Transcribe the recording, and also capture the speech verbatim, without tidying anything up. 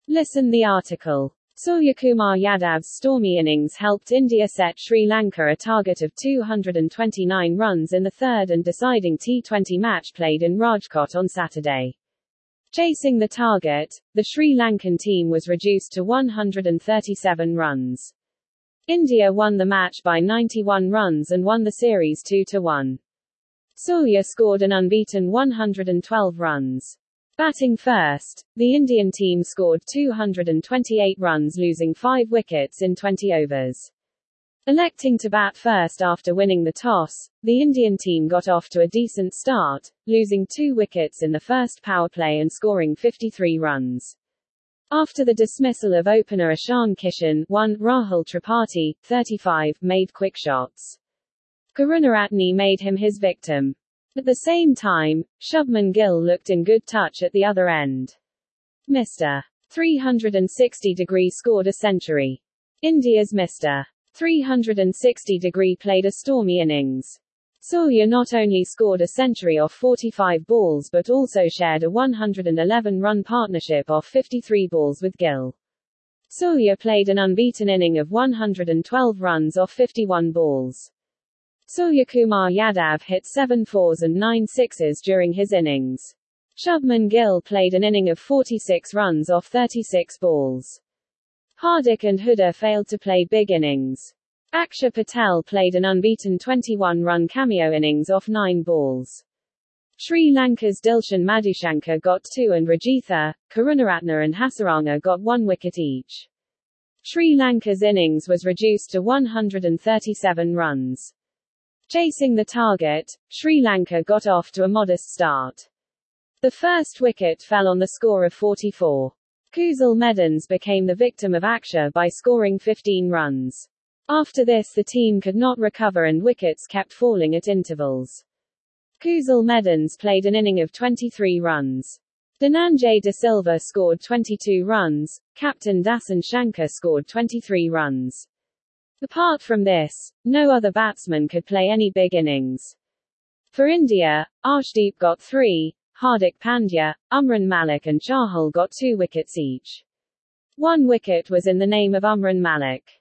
Listen the article. Suryakumar Yadav's stormy innings helped India set Sri Lanka a target of two hundred twenty-nine runs in the third and deciding T twenty match played in Rajkot on Saturday. Chasing the target, the Sri Lankan team was reduced to one hundred thirty-seven runs. India won the match by ninety-one runs and won the series two to one. Surya scored an unbeaten one hundred twelve runs. Batting first, the Indian team scored two hundred twenty-eight runs, losing five wickets in twenty overs. Electing to bat first after winning the toss, the Indian team got off to a decent start, losing two wickets in the first power play and scoring fifty-three runs. After the dismissal of opener Ishan Kishan, one, Rahul Tripathi, thirty-five, made quick shots. Karunaratne made him his victim. At the same time, Shubman Gill looked in good touch at the other end. Mister three hundred sixty degree scored a century. India's Mister three hundred sixty degree played a stormy innings. Surya not only scored a century off forty-five balls but also shared a one hundred eleven run partnership off fifty-three balls with Gill. Surya played an unbeaten inning of one hundred twelve runs off fifty-one balls. Suryakumar Yadav hit seven fours and nine sixes during his innings. Shubman Gill played an inning of forty-six runs off thirty-six balls. Hardik and Huda failed to play big innings. Akshar Patel played an unbeaten twenty-one run cameo innings off nine balls. Sri Lanka's Dilshan Madhushankar got two and Rajitha, Karunaratne and Hasaranga got one wicket each. Sri Lanka's innings was reduced to one hundred thirty-seven runs. Chasing the target, Sri Lanka got off to a modest start. The first wicket fell on the score of forty-four. Kuzal Medans became the victim of Akshar by scoring fifteen runs. After this the team could not recover and wickets kept falling at intervals. Kuzal Medans played an inning of twenty-three runs. Dhananjay De Silva scored twenty-two runs, captain Dasan Shankar scored twenty-three runs. Apart from this, no other batsman could play any big innings. For India, Arshdeep got three, Hardik Pandya, Umran Malik and Chahal got two wickets each. One wicket was in the name of Umran Malik.